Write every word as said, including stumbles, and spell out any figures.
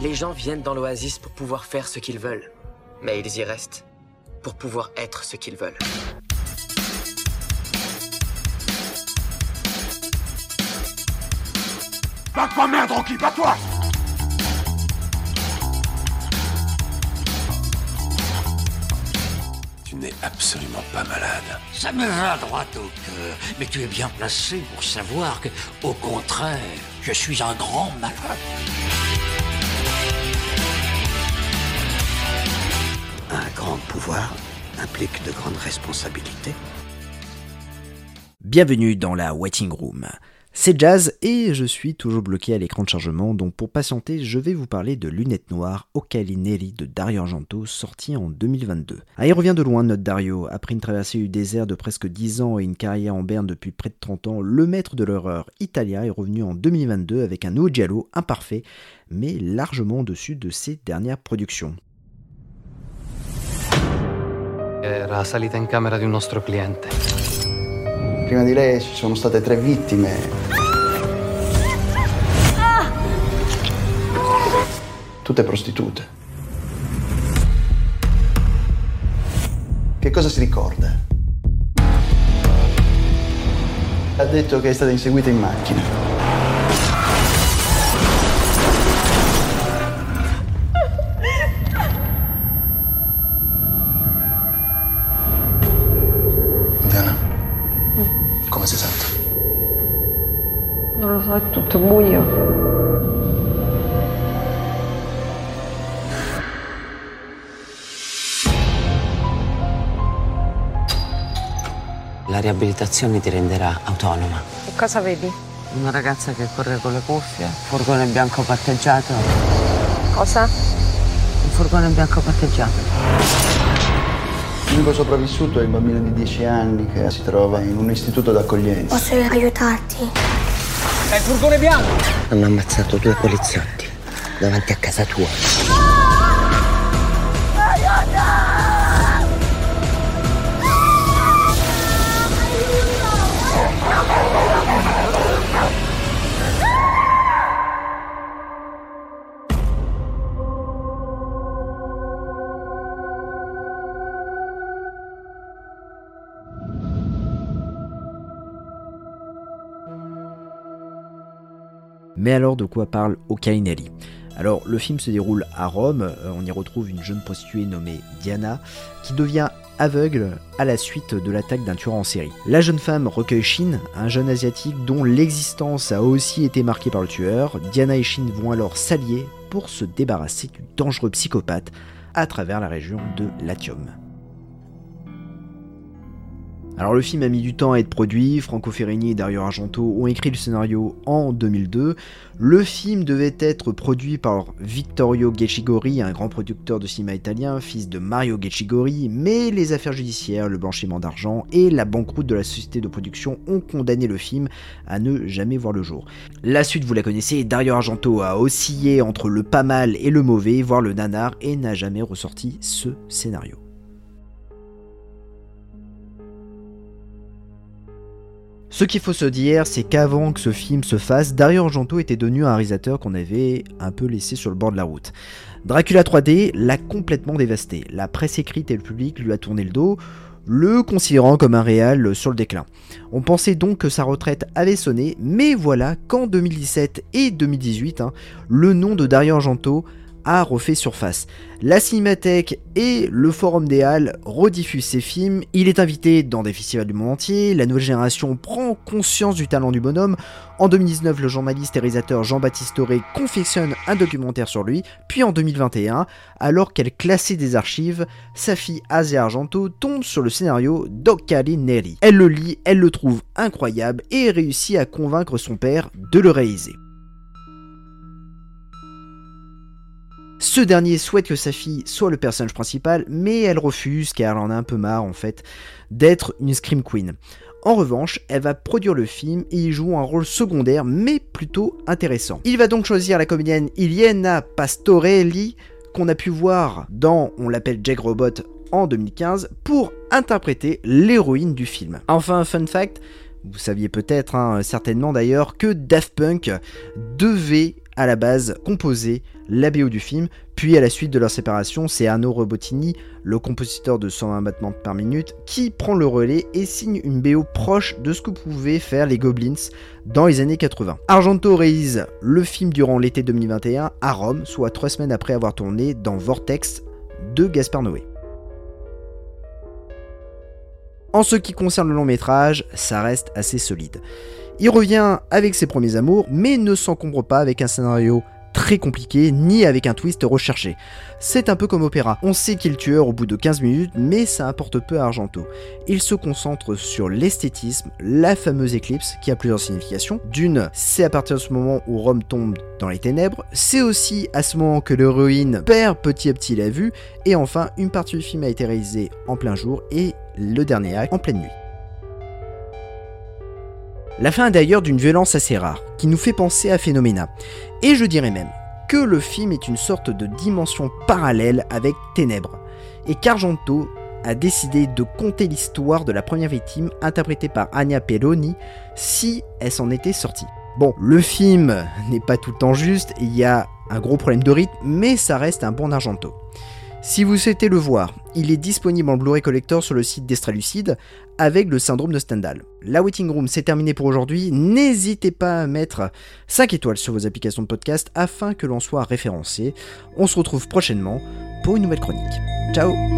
Les gens viennent dans l'Oasis pour pouvoir faire ce qu'ils veulent. Mais ils y restent pour pouvoir être ce qu'ils veulent. Bats-toi, merde, Rocky, bats-toi! Tu n'es absolument pas malade. Ça me va droit au cœur, mais tu es bien placé pour savoir que, au contraire, je suis un grand malade. Un grand pouvoir implique de grandes responsabilités. Bienvenue dans la Waiting Room. C'est Jazz et je suis toujours bloqué à l'écran de chargement, donc pour patienter, je vais vous parler de Lunettes Noires, Occhiali Neri de Dario Argento, sorti en deux mille vingt-deux. Ah, il revient de loin notre Dario. Après une traversée du désert de presque dix ans et une carrière en berne depuis près de trente ans, le maître de l'horreur italien est revenu en deux mille vingt-deux avec un nouveau giallo imparfait, mais largement au-dessus de ses dernières productions. Era salita in camera di un nostro cliente. Prima di lei ci sono state tre vittime. Tutte prostitute. Che cosa si ricorda? Ha detto che è stata inseguita in macchina. Come si sente? Non lo so, è tutto buio. La riabilitazione ti renderà autonoma. Che cosa vedi? Una ragazza che corre con le cuffie, furgone bianco patteggiato. Cosa? Un furgone bianco patteggiato. L'unico sopravvissuto è il bambino di dieci anni che si trova in un istituto d'accoglienza. Posso aiutarti? È il furgone bianco! Hanno ammazzato due poliziotti davanti a casa tua. Mais alors de quoi parle Occhiali Neri ? Alors le film se déroule à Rome, on y retrouve une jeune prostituée nommée Diana qui devient aveugle à la suite de l'attaque d'un tueur en série. La jeune femme recueille Shin, un jeune asiatique dont l'existence a aussi été marquée par le tueur. Diana et Shin vont alors s'allier pour se débarrasser du dangereux psychopathe à travers la région de Latium. Alors le film a mis du temps à être produit, Franco Ferrigni et Dario Argento ont écrit le scénario en deux mille deux. Le film devait être produit par Vittorio Gecigori, un grand producteur de cinéma italien, fils de Mario Gecigori, mais les affaires judiciaires, le blanchiment d'argent et la banqueroute de la société de production ont condamné le film à ne jamais voir le jour. La suite vous la connaissez, Dario Argento a oscillé entre le pas mal et le mauvais, voire le nanar, et n'a jamais ressorti ce scénario. Ce qu'il faut se dire, c'est qu'avant que ce film se fasse, Dario Argento était devenu un réalisateur qu'on avait un peu laissé sur le bord de la route. Dracula trois D l'a complètement dévasté. La presse écrite et le public lui a tourné le dos, le considérant comme un réal sur le déclin. On pensait donc que sa retraite avait sonné, mais voilà qu'en deux mille dix-sept et deux mille dix-huit, hein, le nom de Dario Argento a refait surface. La Cinémathèque et le Forum des Halles rediffusent ses films, il est invité dans des festivals du monde entier, la nouvelle génération prend conscience du talent du bonhomme. En deux mille dix-neuf, le journaliste et réalisateur Jean-Baptiste Toré confectionne un documentaire sur lui, puis en deux mille vingt et un, alors qu'elle classait des archives, sa fille Asia Argento tombe sur le scénario d'Occhiali Neri. Elle le lit, elle le trouve incroyable et réussit à convaincre son père de le réaliser. Ce dernier souhaite que sa fille soit le personnage principal, mais elle refuse car elle en a un peu marre en fait d'être une Scream Queen. En revanche, elle va produire le film et y joue un rôle secondaire mais plutôt intéressant. Il va donc choisir la comédienne Iliana Pastorelli qu'on a pu voir dans On l'appelle Jack Robot en deux mille quinze pour interpréter l'héroïne du film. Enfin, fun fact, vous saviez peut-être, hein, certainement d'ailleurs, que Daft Punk devait à la base composé la B O du film, puis à la suite de leur séparation, c'est Arno Robotini, le compositeur de cent vingt battements par minute, qui prend le relais et signe une B O proche de ce que pouvaient faire les Goblins dans les années quatre-vingts. Argento réalise le film durant l'été deux mille vingt et un à Rome, soit trois semaines après avoir tourné dans Vortex de Gaspar Noé. En ce qui concerne le long métrage, ça reste assez solide. Il revient avec ses premiers amours, mais ne s'encombre pas avec un scénario très compliqué, ni avec un twist recherché. C'est un peu comme Opéra, on sait qui est le tueur au bout de quinze minutes, mais ça apporte peu à Argento. Il se concentre sur l'esthétisme, la fameuse éclipse, qui a plusieurs significations. D'une, c'est à partir de ce moment où Rome tombe dans les ténèbres, c'est aussi à ce moment que l'héroïne perd petit à petit la vue, et enfin, une partie du film a été réalisée en plein jour, et le dernier acte en pleine nuit. La fin est d'ailleurs d'une violence assez rare, qui nous fait penser à Phénoména. Et je dirais même que le film est une sorte de dimension parallèle avec Ténèbres, et qu'Argento a décidé de conter l'histoire de la première victime interprétée par Anya Peroni si elle s'en était sortie. Bon, le film n'est pas tout le temps juste, il y a un gros problème de rythme, mais ça reste un bon Argento. Si vous souhaitez le voir, il est disponible en Blu-ray Collector sur le site d'Estralucide avec le syndrome de Stendhal. La Waiting Room, c'est terminé pour aujourd'hui. N'hésitez pas à mettre cinq étoiles sur vos applications de podcast afin que l'on soit référencé. On se retrouve prochainement pour une nouvelle chronique. Ciao!